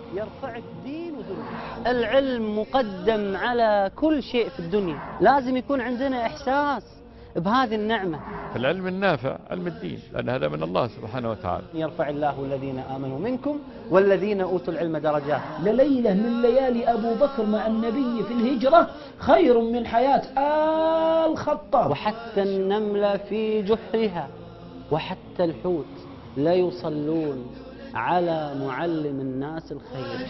يرفعك دين ودنيا. العلم مقدم على كل شيء في الدنيا. لازم يكون عندنا إحساس بهذه النعمة. العلم النافع علم الدين، لأن هذا من الله سبحانه وتعالى. يرفع الله الذين آمنوا منكم والذين أوتوا العلم درجات. لليلة من ليالي أبو بكر مع النبي في الهجرة خير من حياة آل خطاب. وحتى النملة في جحرها وحتى الحوت لا يصلون على معلم الناس الخير.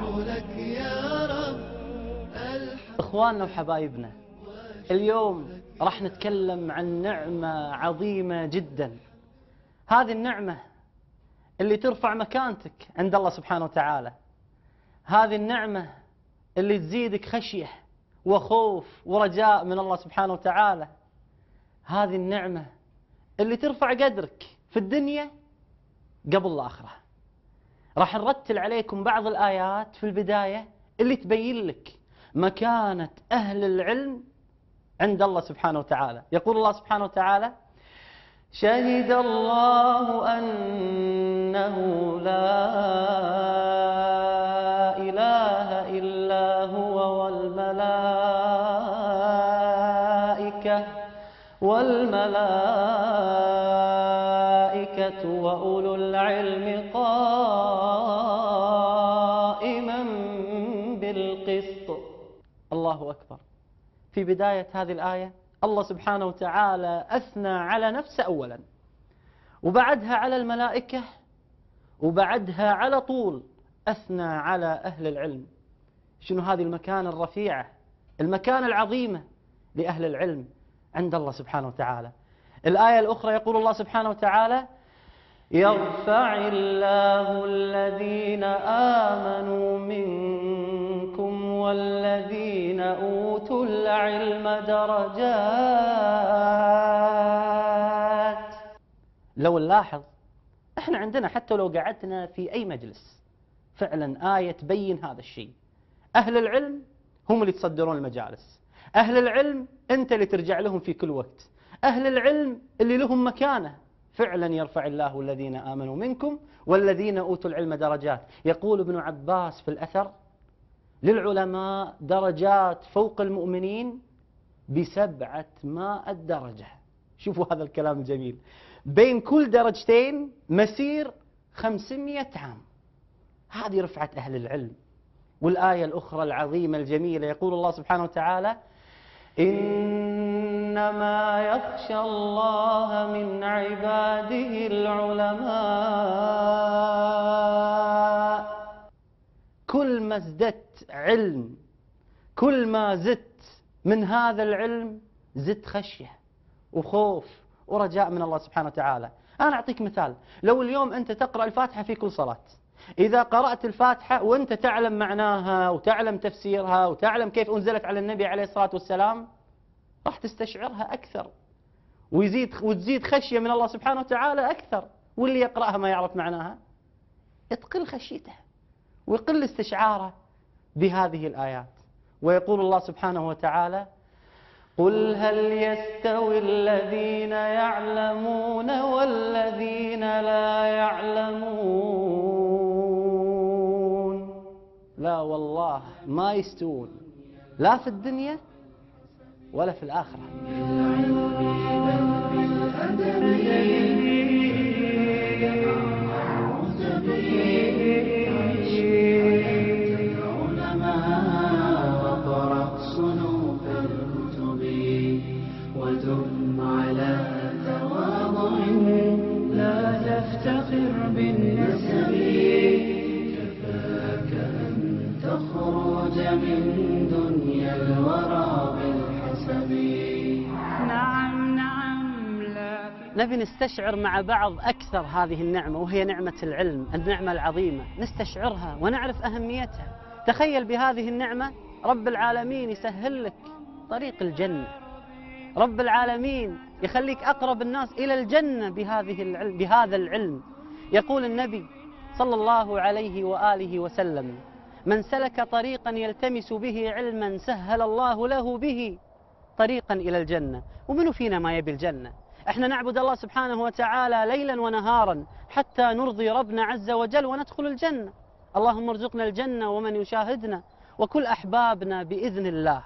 إخواننا وحبايبنا، اليوم راح نتكلم عن نعمة عظيمة جدا. هذه النعمة اللي ترفع مكانتك عند الله سبحانه وتعالى. هذه النعمة اللي تزيدك خشية وخوف ورجاء من الله سبحانه وتعالى. هذه النعمة اللي ترفع قدرك في الدنيا قبل الآخرة. راح نرتل عليكم بعض الآيات في البداية اللي تبين لك مكانة أهل العلم عند الله سبحانه وتعالى. يقول الله سبحانه وتعالى: شهد الله أنه لا إله إلا هو والملائكة وأولو العلم قائما بالقسط. الله أكبر. في بداية هذه الآية الله سبحانه وتعالى أثنى على نفسه أولا، وبعدها على الملائكة، وبعدها على طول أثنى على أهل العلم. شنو هذه المكانة الرفيعة، المكانة العظيمة لأهل العلم عند الله سبحانه وتعالى. الآية الأخرى يقول الله سبحانه وتعالى: يرفع الله الذين آمنوا منكم والذين أوتوا العلم درجات. لو نلاحظ احنا عندنا حتى لو قعدنا في أي مجلس فعلا آية تبين هذا الشيء. أهل العلم هم اللي يتصدرون المجالس، أهل العلم أنت اللي ترجع لهم في كل وقت، أهل العلم اللي لهم مكانة. فعلا يرفع الله الذين آمنوا منكم والذين أوتوا العلم درجات. يقول ابن عباس في الأثر: للعلماء درجات فوق المؤمنين ب700 درجة. شوفوا هذا الكلام الجميل، بين كل درجتين مسير 500 عام. هذه رفعة أهل العلم. والآية الأخرى العظيمة الجميلة يقول الله سبحانه وتعالى: إنما يخشى الله من عباده العلماء. كل ما ازددت علم، كل ما زدت من هذا العلم، زدت خشية وخوف ورجاء من الله سبحانه وتعالى. أنا أعطيك مثال. لو اليوم أنت تقرأ الفاتحة في كل صلاة، إذا قرأت الفاتحة وأنت تعلم معناها وتعلم تفسيرها وتعلم كيف أنزلت على النبي عليه الصلاة والسلام، راح تستشعرها أكثر وتزيد خشية من الله سبحانه وتعالى أكثر. واللي يقرأها ما يعرف معناها تقل خشيته ويقل استشعاره بهذه الآيات. ويقول الله سبحانه وتعالى: قل هل يستوي الذين يعلمون والذين لا يعلمون؟ لا والله ما يستوون، لا في الدنيا ولا في الآخرة. ودم على تواضع لا تفتخر بالنسب، كفاك أن تخرج من دنيا الورى بالحسب. نعم لكن نبي نستشعر مع بعض أكثر هذه النعمة، وهي نعمة العلم، النعمة العظيمة، نستشعرها ونعرف أهميتها. تخيل بهذه النعمة رب العالمين يسهل لك طريق الجنة، رب العالمين يخليك أقرب الناس إلى الجنة بهذا العلم. يقول النبي صلى الله عليه وآله وسلم: من سلك طريقا يلتمس به علما سهل الله له به طريقا إلى الجنة. ومنو فينا ما يبي الجنة؟ احنا نعبد الله سبحانه وتعالى ليلا ونهارا حتى نرضي ربنا عز وجل وندخل الجنة. اللهم ارزقنا الجنة ومن يشاهدنا وكل أحبابنا بإذن الله.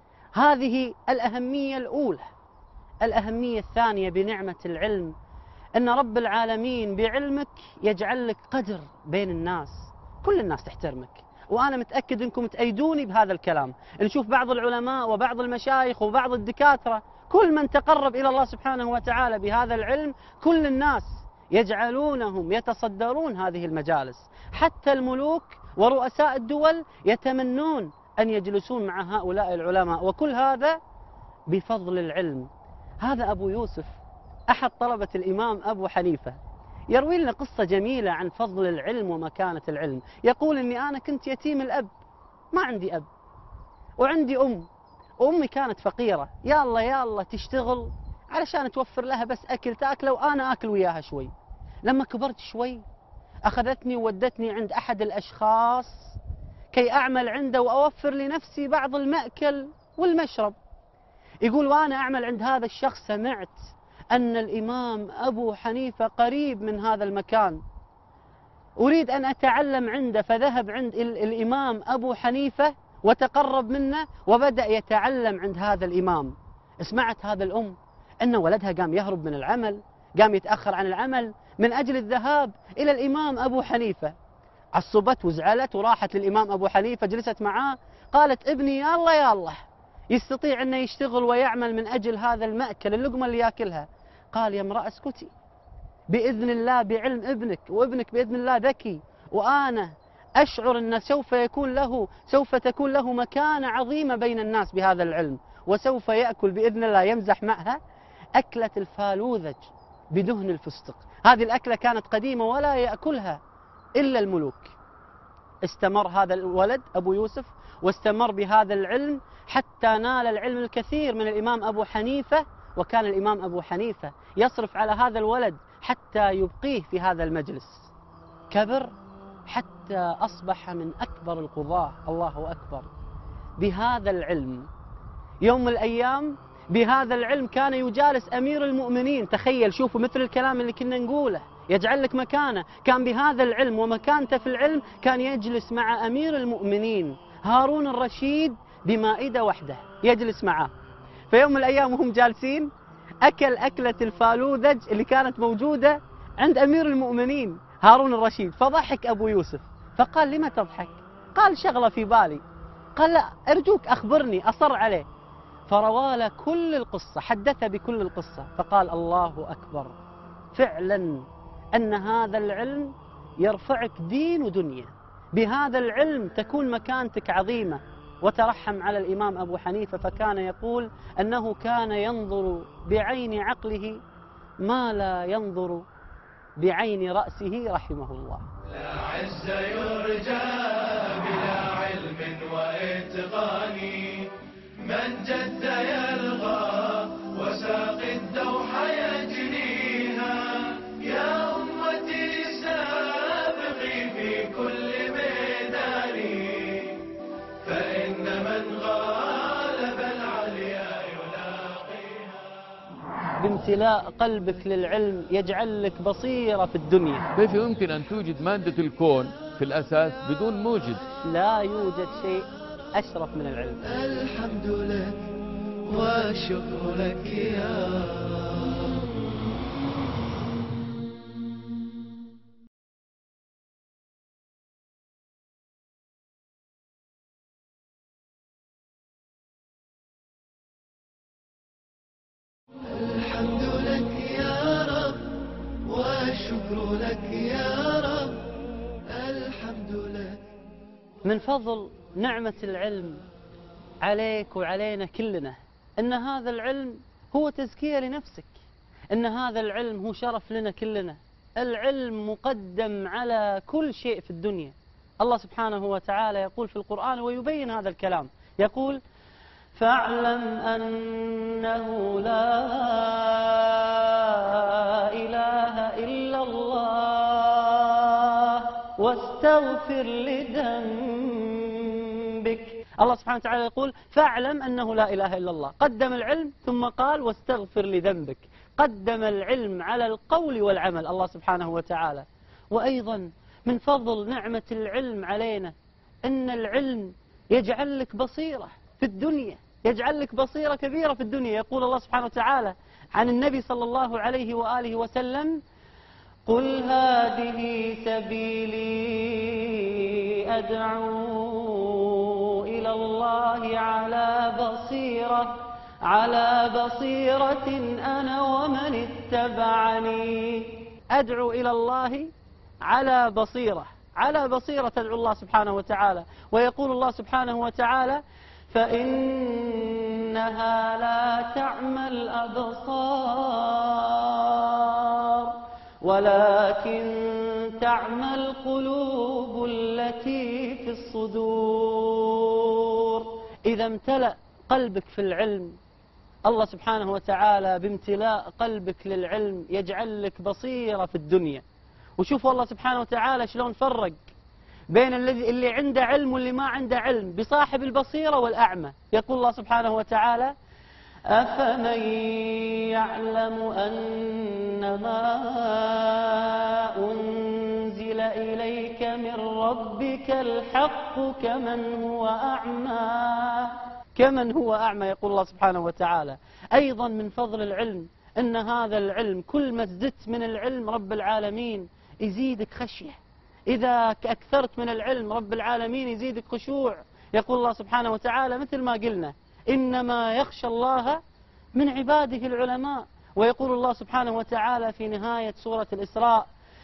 هذه الأهمية الأولى. الأهمية الثانية بنعمة العلم أن رب العالمين بعلمك يجعل لك قدر بين الناس، كل الناس تحترمك، وأنا متأكد أنكم تأيدوني بهذا الكلام. نشوف بعض العلماء وبعض المشايخ وبعض الدكاترة، كل من تقرب إلى الله سبحانه وتعالى بهذا العلم كل الناس يجعلونهم يتصدرون هذه المجالس، حتى الملوك ورؤساء الدول يتمنون أن يجلسون مع هؤلاء العلماء، وكل هذا بفضل العلم. هذا أبو يوسف أحد طلبة الإمام أبو حنيفة يروي لنا قصة جميلة عن فضل العلم ومكانة العلم. يقول إني أنا كنت يتيم الأب، ما عندي أب وعندي أم، وأمي كانت فقيرة، يا الله تشتغل علشان توفر لها بس أكل تأكله وأنا أكل وياها شوي. لما كبرت شوي أخذتني وودتني عند أحد الأشخاص كي أعمل عنده وأوفر لنفسي بعض المأكل والمشرب. يقول وأنا أعمل عند هذا الشخص سمعت أن الإمام أبو حنيفة قريب من هذا المكان، أريد أن أتعلم عنده، فذهب عند الإمام أبو حنيفة وتقرب منه وبدأ يتعلم عند هذا الإمام. سمعت هذا الأم أن ولدها قام يهرب من العمل، قام يتأخر عن العمل من أجل الذهاب إلى الإمام أبو حنيفة. عصبت وزعلت وراحت للإمام أبو حنيفة، جلست معاه، قالت ابني يا الله يستطيع أنه يشتغل ويعمل من أجل هذا المأكل، اللقمة اللي يأكلها. قال يا امرأة اسكتي، بإذن الله بعلم ابنك، وابنك بإذن الله ذكي، وأنا أشعر أن سوف تكون له مكانة عظيمة بين الناس بهذا العلم، وسوف يأكل بإذن الله. يمزح معها. أكلة الفالوذج بدهن الفستق، هذه الأكلة كانت قديمة ولا يأكلها إلا الملوك. استمر هذا الولد أبو يوسف واستمر بهذا العلم حتى نال العلم الكثير من الإمام أبو حنيفة، وكان الإمام أبو حنيفة يصرف على هذا الولد حتى يبقيه في هذا المجلس. كبر حتى أصبح من أكبر القضاة، الله أكبر، بهذا العلم. يوم من الأيام بهذا العلم كان يجالس أمير المؤمنين. تخيل، شوفوا مثل الكلام اللي كنا نقوله، يجعل لك مكانة. كان بهذا العلم ومكانته في العلم كان يجلس مع أمير المؤمنين هارون الرشيد بمائدة واحدة يجلس معه. فيوم من الأيام وهم جالسين أكل أكلة الفالوذج اللي كانت موجودة عند أمير المؤمنين هارون الرشيد. فضحك أبو يوسف فقال لما تضحك؟ قال شغلة في بالي. قال لا أرجوك أخبرني. أصر عليه فرواله كل القصة، حدث بكل القصة. فقال الله أكبر، فعلا أن هذا العلم يرفعك دين ودنيا، بهذا العلم تكون مكانتك عظيمة. وترحم على الإمام أبو حنيفة، فكان يقول أنه كان ينظر بعين عقله ما لا ينظر بعين رأسه رحمه الله. لا عز يرجى بلا علم وإتقان، من جد يلغى وساق الدوح يجنيها. يا أمتي سابقي في كل ميدان، فإن من غالب العليا يلاقيها. بامتلاء قلبك للعلم يجعل لك بصيرة في الدنيا. كيف يمكن أن توجد مادة الكون في الأساس بدون موجد؟ لا يوجد شيء أشرف من العلم. الحمد لك والشكر لك يا رب. الحمد لك يا رب والشكر لك يا رب. الحمد لك. من فضل نعمة العلم عليك وعلينا كلنا أن هذا العلم هو تزكية لنفسك، أن هذا العلم هو شرف لنا كلنا. العلم مقدم على كل شيء في الدنيا. الله سبحانه وتعالى يقول في القرآن ويبين هذا الكلام، يقول فاعلم أنه لا إله إلا الله واستغفر لذنبك. الله سبحانه وتعالى يقول فاعلم أنه لا إله إلا الله، قدم العلم ثم قال واستغفر لذنبك، قدم العلم على القول والعمل الله سبحانه وتعالى. وأيضا من فضل نعمة العلم علينا أن العلم يجعل لك بصيرة في الدنيا، يجعل لك بصيرة كبيرة في الدنيا. يقول الله سبحانه وتعالى عن النبي صلى الله عليه وآله وسلم: قل هذه سبيلي أدعو إلى الله على بصيرة أنا ومن اتبعني. أدعو إلى الله على بصيرة تدعو الله سبحانه وتعالى. ويقول الله سبحانه وتعالى: فإنها لا تعمى الأبصار ولكن تعمى القلوب التي في الصدور. إذا امتلأ قلبك في العلم، الله سبحانه وتعالى بامتلاء قلبك للعلم يجعل لك بصيرة في الدنيا. وشوفوا الله سبحانه وتعالى شلون فرق بين اللي عنده علم واللي ما عنده علم، بصاحب البصيرة والأعمى. يقول الله سبحانه وتعالى: أفمن يعلم أنما أنزل إليك من ربك الحق كمن هو أعمى. يقول الله سبحانه وتعالى أيضا من فضل العلم أن هذا العلم كل ما ازددت من العلم رب العالمين يزيدك خشية. إذا أكثرت من العلم رب العالمين يزيدك خشوع. يقول الله سبحانه وتعالى مثل ما قلنا: إنما يخشى الله من عباده العلماء. ويقول الله سبحانه وتعالى في نهاية سورة الإسراء: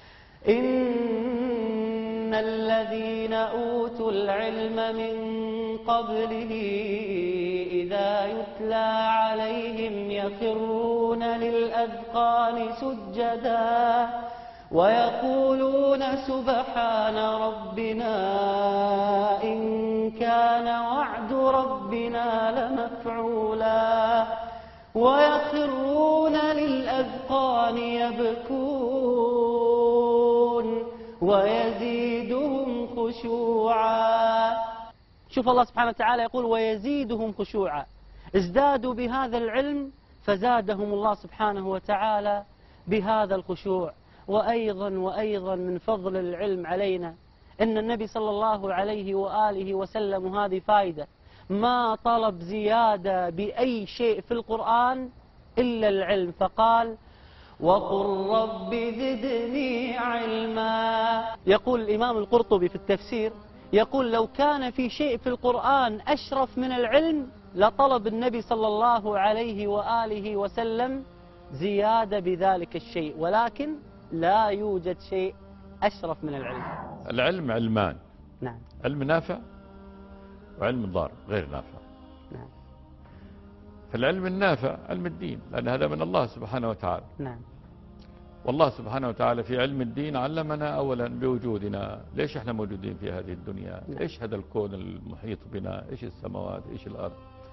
إن الذين أوتوا العلم من قبله إذا يتلى عليهم يخرون للأذقان سجدا ويقولون سبحان ربنا إن كان وعد ربنا لمفعولا ويخرون للأذقان يبكون ويزيدهم خشوعا. شوف الله سبحانه وتعالى يقول: ويزيدهم خشوعا. ازدادوا بهذا العلم فزادهم الله سبحانه وتعالى بهذا الخشوع. وأيضا من فضل العلم علينا أن النبي صلى الله عليه وآله وسلم، وهذه فائدة، ما طلب زيادة بأي شيء في القرآن إلا العلم، فقال: وقل رب زدني علما. يقول الإمام القرطبي في التفسير، يقول: لو كان في شيء في القرآن أشرف من العلم لطلب النبي صلى الله عليه وآله وسلم زيادة بذلك الشيء، ولكن لا يوجد شيء أشرف من العلم. العلم علمان، نعم، علم نافع وعلم ضار غير نافع. نعم. فالعلم النافع علم الدين، لأن هذا من الله سبحانه وتعالى. نعم. والله سبحانه وتعالى في علم الدين علمنا أولا بوجودنا، ليش احنا موجودين في هذه الدنيا، نعم. ايش هذا الكون المحيط بنا، ايش السماوات، ايش الأرض.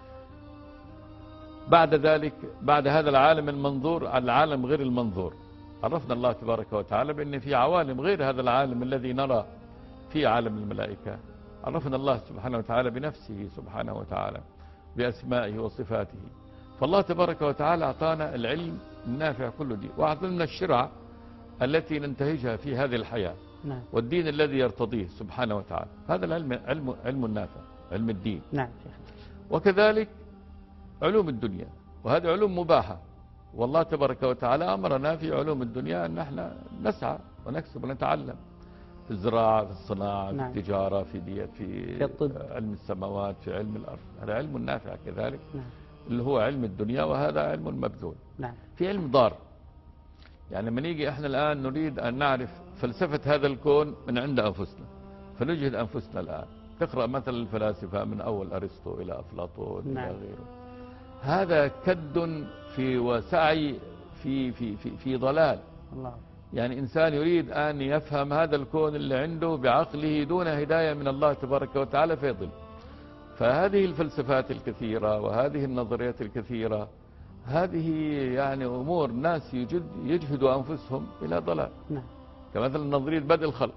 بعد ذلك، بعد هذا العالم المنظور، العالم غير المنظور، عرفنا الله تبارك وتعالى بأن في عوالم غير هذا العالم الذي نرى في عالم الملائكة. عرفنا الله سبحانه وتعالى بنفسه سبحانه وتعالى بأسمائه وصفاته. فالله تبارك وتعالى أعطانا العلم النافع كله دي، وأعطانا الشرع التي ننتهجها في هذه الحياة. نعم. والدين الذي يرتضيه سبحانه وتعالى. هذا العلم علم النافع، علم الدين. نعم. وكذلك علوم الدنيا، وهذه علوم مباحة، والله تبارك وتعالى أمرنا في علوم الدنيا أن نحن نسعى ونكسب ونتعلم في الزراعة، في الصناعة، نعم. في التجارة، في الطب، علم السماوات، في علم الأرض. هذا علم نافع كذلك. نعم. اللي هو علم الدنيا، وهذا علم مبذول. نعم. في علم ضار، يعني لما نيجي احنا الآن نريد أن نعرف فلسفة هذا الكون من عند أنفسنا، فنجهد أنفسنا الآن، تقرأ مثلا الفلاسفة من أول أرسطو إلى أفلاطون، نعم. إلى غيره. هذا كد في وسعي في ضلال. الله. يعني إنسان يريد أن يفهم هذا الكون اللي عنده بعقله دون هداية من الله تبارك وتعالى فيضل. فهذه الفلسفات الكثيرة وهذه النظريات الكثيرة، هذه يعني أمور ناس يجهدوا أنفسهم إلى ضلال. نعم. كمثلا نظرية بدء الخلق.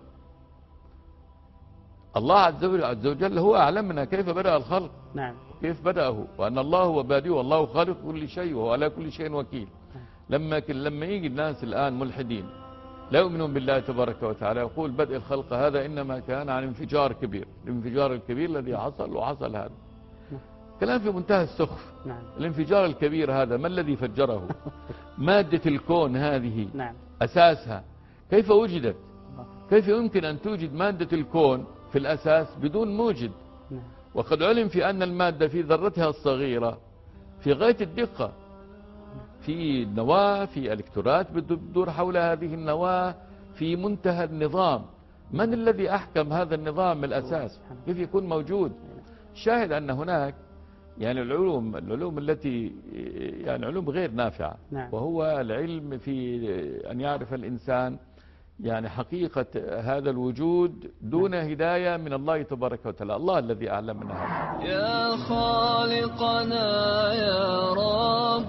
الله عز وجل هو أعلمنا كيف بدأ الخلق. نعم. كيف بدأه، وأن الله هو بادئ والله خالق كل شيء وهو على كل شيء وكيل. لما يجي الناس الآن ملحدين لا يؤمنون بالله تبارك وتعالى. يقول بدء الخلق هذا إنما كان عن انفجار كبير، الانفجار الكبير الذي حصل وحصل هذا كلام في منتهى السخف. نعم. الانفجار الكبير هذا ما الذي فجره؟ مادة الكون هذه نعم. أساسها كيف وجدت؟ كيف يمكن أن توجد مادة الكون في الأساس بدون موجد؟ نعم. وقد علم في أن المادة في ذرتها الصغيرة في غاية الدقة، في نواة، في إلكترونات بتدور حول هذه النواة في منتهى النظام. من الذي أحكم هذا النظام من الأساس؟ كيف يكون موجود؟ شاهد أن هناك يعني العلوم التي يعني علوم غير نافعة. نعم. وهو العلم في أن يعرف الإنسان يعني حقيقة هذا الوجود دون هداية من الله تبارك وتعالى، الله الذي أعلمنا هذا. يا خالقنا يا رب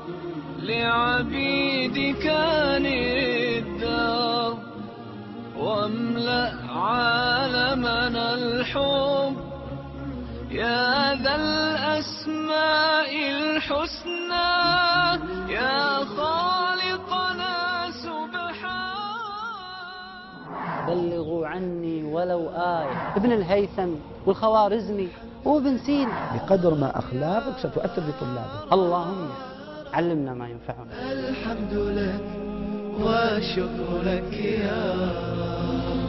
لعبيدك الدار واملأ عالمنا الحب يا ذا الأسماء الحسنى يا خالقنا سبحان. بلغوا عني ولو آية. ابن الهيثم والخوارزمي وابن سينا. بقدر ما أخلاقك ستؤثر بطلابك. اللهم علمنا ما ينفعنا. الحمد لك والشكر لك يا رب.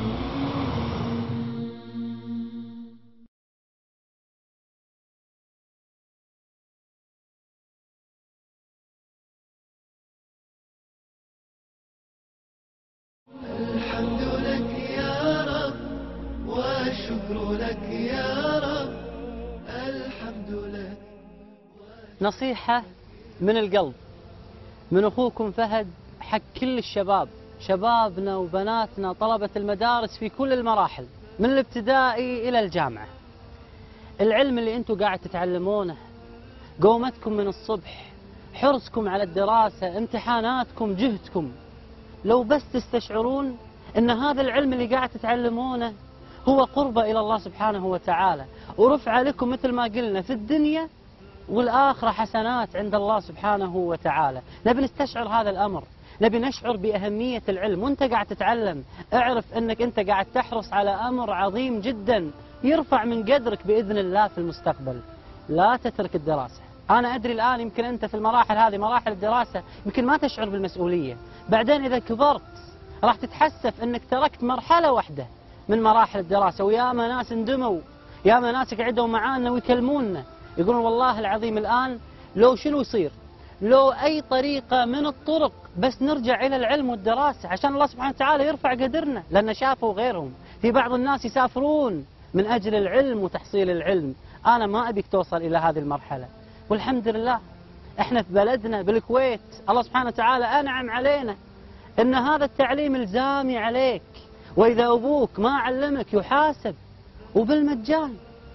الحمد لك يا رب والشكر لك يا رب. الحمد لك. نصيحة من القلب من أخوكم فهد حق كل الشباب، شبابنا وبناتنا طلبة المدارس في كل المراحل من الابتدائي إلى الجامعة. العلم اللي أنتم قاعد تتعلمونه، قومتكم من الصبح، حرصكم على الدراسة، امتحاناتكم، جهدكم، لو بس تستشعرون أن هذا العلم اللي قاعد تتعلمونه هو قربة إلى الله سبحانه وتعالى ورفع لكم مثل ما قلنا في الدنيا والآخرة حسنات عند الله سبحانه وتعالى. نبي نستشعر هذا الأمر، نبي نشعر بأهمية العلم. وانت قاعد تتعلم اعرف أنك انت قاعد تحرص على أمر عظيم جدا يرفع من قدرك بإذن الله في المستقبل. لا تترك الدراسة. أنا أدري الآن يمكن أنت في المراحل هذه مراحل الدراسة يمكن ما تشعر بالمسؤولية، بعدين إذا كبرت راح تتحسف أنك تركت مرحلة واحدة من مراحل الدراسة. وياما ناس اندموا، ياما ناس قعدوا معانا ويكلمونا يقولون والله العظيم الآن لو شنو يصير، لو أي طريقة من الطرق بس نرجع إلى العلم والدراسة عشان الله سبحانه وتعالى يرفع قدرنا، لأن شافوا غيرهم. في بعض الناس يسافرون من أجل العلم وتحصيل العلم. أنا ما أبيك توصل إلى هذه المرحلة، والحمد لله إحنا في بلدنا بالكويت الله سبحانه وتعالى أنعم علينا إن هذا التعليم إلزامي عليك، وإذا أبوك ما علمك يحاسب وبالمجان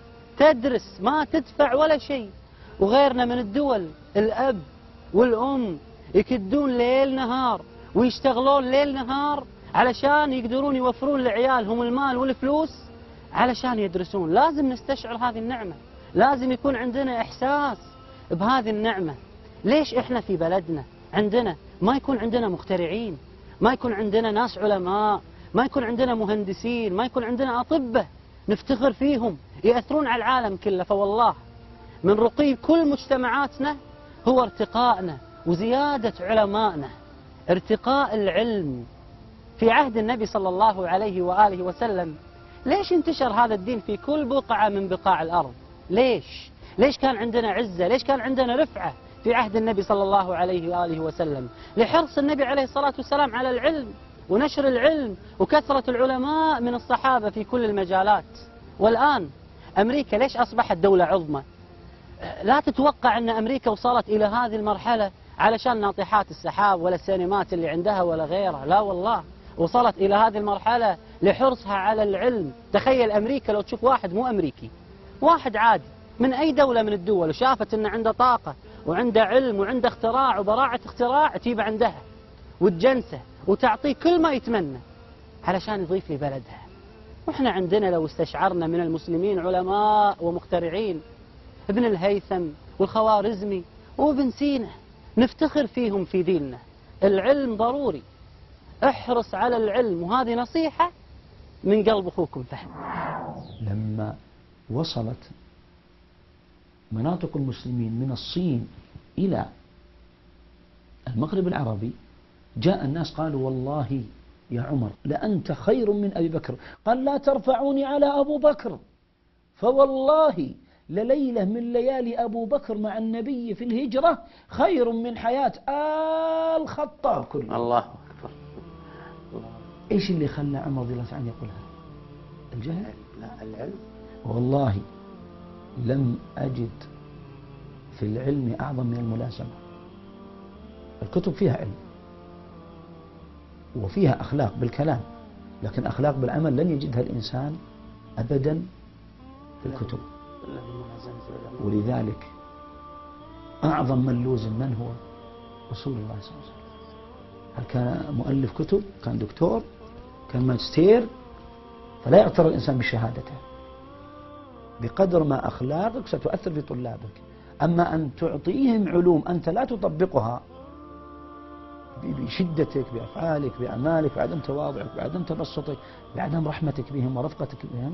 تدرس ما تدفع ولا شيء. وغيرنا من الدول الأب والأم يكدون ليل نهار ويشتغلون ليل نهار علشان يقدرون يوفرون لعيالهم المال والفلوس علشان يدرسون. لازم نستشعر هذه النعمة، لازم يكون عندنا إحساس بهذه النعمة. ليش إحنا في بلدنا عندنا ما يكون عندنا مخترعين، ما يكون عندنا ناس علماء، ما يكون عندنا مهندسين، ما يكون عندنا أطباء نفتخر فيهم يأثرون على العالم كله؟ فوالله من رقي كل مجتمعاتنا هو ارتقائنا وزيادة علمائنا، ارتقاء العلم. في عهد النبي صلى الله عليه وآله وسلم ليش انتشر هذا الدين في كل بقعة من بقاع الأرض؟ ليش كان عندنا عزة؟ ليش كان عندنا رفعة في عهد النبي صلى الله عليه وآله وسلم؟ لحرص النبي عليه الصلاة والسلام على العلم ونشر العلم وكثرة العلماء من الصحابة في كل المجالات. والآن أمريكا ليش أصبحت دولة عظمى؟ لا تتوقع أن أمريكا وصلت إلى هذه المرحلة علشان ناطحات السحاب ولا السينمات اللي عندها ولا غيرها، لا والله وصلت إلى هذه المرحلة لحرصها على العلم. تخيل أمريكا لو تشوف واحد مو أمريكي، واحد عادي من أي دولة من الدول وشافت أن عنده طاقة وعنده علم وعنده اختراع وبراعة اختراع، تجيب عندها وتجنسه وتعطيه كل ما يتمنى علشان يضيف لبلدها. وإحنا عندنا لو استشعرنا من المسلمين علماء ومخترعين، ابن الهيثم والخوارزمي وابن سينا، نفتخر فيهم في ديننا. العلم ضروري، احرص على العلم، وهذه نصيحة من قلب أخوكم فهد. لما وصلت مناطق المسلمين من الصين إلى المغرب العربي، جاء الناس قالوا والله يا عمر لأنت خير من أبي بكر. قال لا ترفعوني على أبو بكر، فوالله لليلة من ليالي أبو بكر مع النبي في الهجرة خير من حياة آل خطاب كله. الله أكبر. إيش اللي خلى عمر رضي الله عنه يقولها؟ الجهل؟ لا، العلم. والله لم أجد في العلم أعظم من الملازمة. الكتب فيها علم وفيها أخلاق بالكلام، لكن أخلاق بالعمل لن يجدها الإنسان أبدا في الكتب. ولذلك أعظم من لوزم من هو؟ رسول الله صلى الله عليه وسلم. هل كان مؤلف كتب؟ كان دكتور؟ كان ماجستير؟ فلا يغتر الإنسان بشهادته، بقدر ما أخلاقك ستؤثر في طلابك. أما أن تعطيهم علوم أنت لا تطبقها بشدتك، بأفعالك، بأعمالك، بعدم تواضعك، بعدم تبسطك، بعدم رحمتك بهم ورفقتك بهم،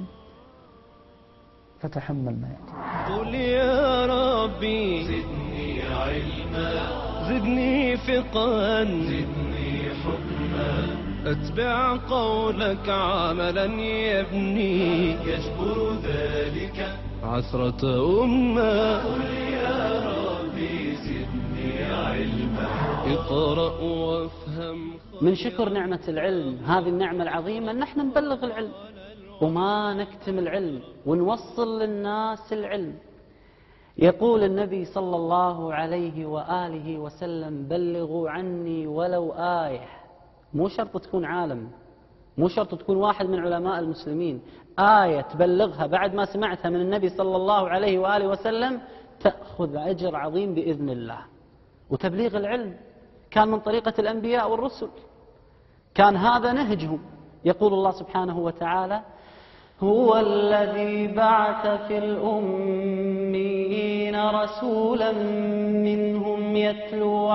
فتحمل ما يأتي. قل يا ربي زدني علما، زدني فقها، زدني حكما، أتبع قولك عملا يبني، يجبر ذلك عثرة أمة. قل يا ربي زدني علما، اقرأ وافهم. من شكر نعمة العلم، هذه النعمة العظيمة، أن نحن نبلغ العلم وما نكتم العلم ونوصل للناس العلم. يقول النبي صلى الله عليه وآله وسلم بلغوا عني ولو آية. مو شرط تكون عالم، مو شرط تكون واحد من علماء المسلمين، آية تبلغها بعد ما سمعتها من النبي صلى الله عليه وآله وسلم تأخذ أجر عظيم بإذن الله. وتبليغ العلم كان من طريقة الأنبياء والرسل، كان هذا نهجهم. يقول الله سبحانه وتعالى هو الذي بعث في الأميين رسولا منهم يتلو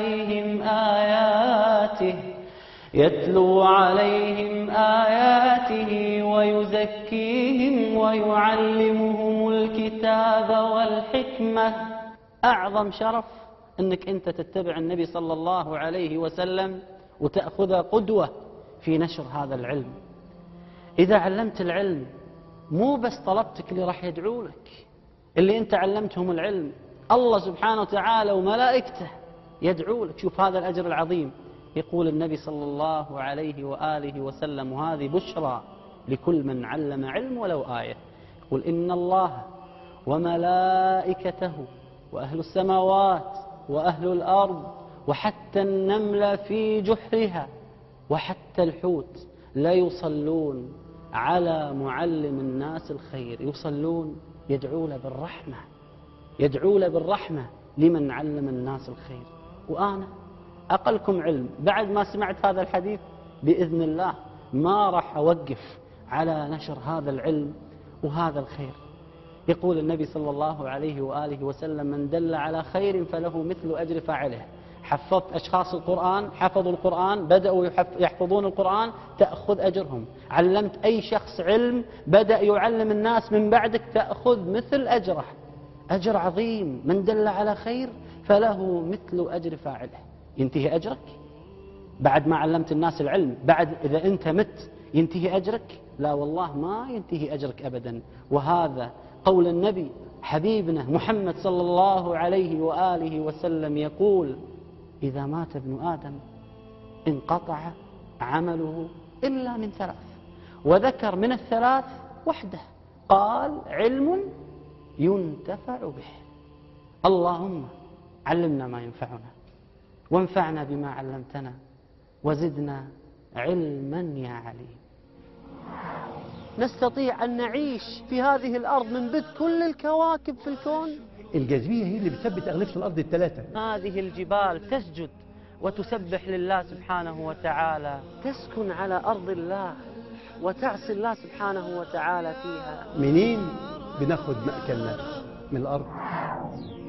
عليهم آياته ويزكيهم ويعلمهم الكتاب والحكمة. أعظم شرف أنك أنت تتبع النبي صلى الله عليه وسلم وتأخذ قدوة في نشر هذا العلم. إذا علمت العلم مو بس طلبتك اللي راح يدعو لك، اللي أنت علمتهم العلم الله سبحانه وتعالى وملائكته يدعو لك. شوف هذا الأجر العظيم. يقول النبي صلى الله عليه وآله وسلم، وهذه بشرى لكل من علم علم ولو آية، يقول إن الله وملائكته وأهل السماوات وأهل الأرض وحتى النملة في جحرها وحتى الحوت لا يصلون على معلم الناس الخير. يصلون، يدعو له بالرحمة لمن علم الناس الخير. وأنا أقلكم علم بعد ما سمعت هذا الحديث بإذن الله ما راح أوقف على نشر هذا العلم وهذا الخير. يقول النبي صلى الله عليه وآله وسلم من دل على خير فله مثل أجر فاعله. حفظت أشخاص القرآن، حفظوا القرآن، بدأوا يحفظون القرآن، تأخذ أجرهم. علمت أي شخص علم بدأ يعلم الناس من بعدك، تأخذ مثل أجره. أجر عظيم. من دل على خير فله مثل أجر فاعله. ينتهي أجرك بعد ما علمت الناس العلم؟ بعد إذا أنت مت ينتهي أجرك؟ لا والله ما ينتهي أجرك أبدا. وهذا قول النبي حبيبنا محمد صلى الله عليه وآله وسلم يقول إذا مات ابن آدم انقطع عمله إلا من ثلاث، وذكر من الثلاث وحده، قال علم ينتفع به. اللهم علمنا ما ينفعنا وانفعنا بما علمتنا وزدنا علما يا عليم. نستطيع أن نعيش في هذه الأرض من بدء كل الكواكب في الكون. الجاذبية هي اللي بتثبت أغلفة الأرض الثلاثة. هذه الجبال تسجد وتسبح لله سبحانه وتعالى، تسكن على أرض الله وتعصي الله سبحانه وتعالى فيها. منين بناخد مأكلنا؟ من الأرض.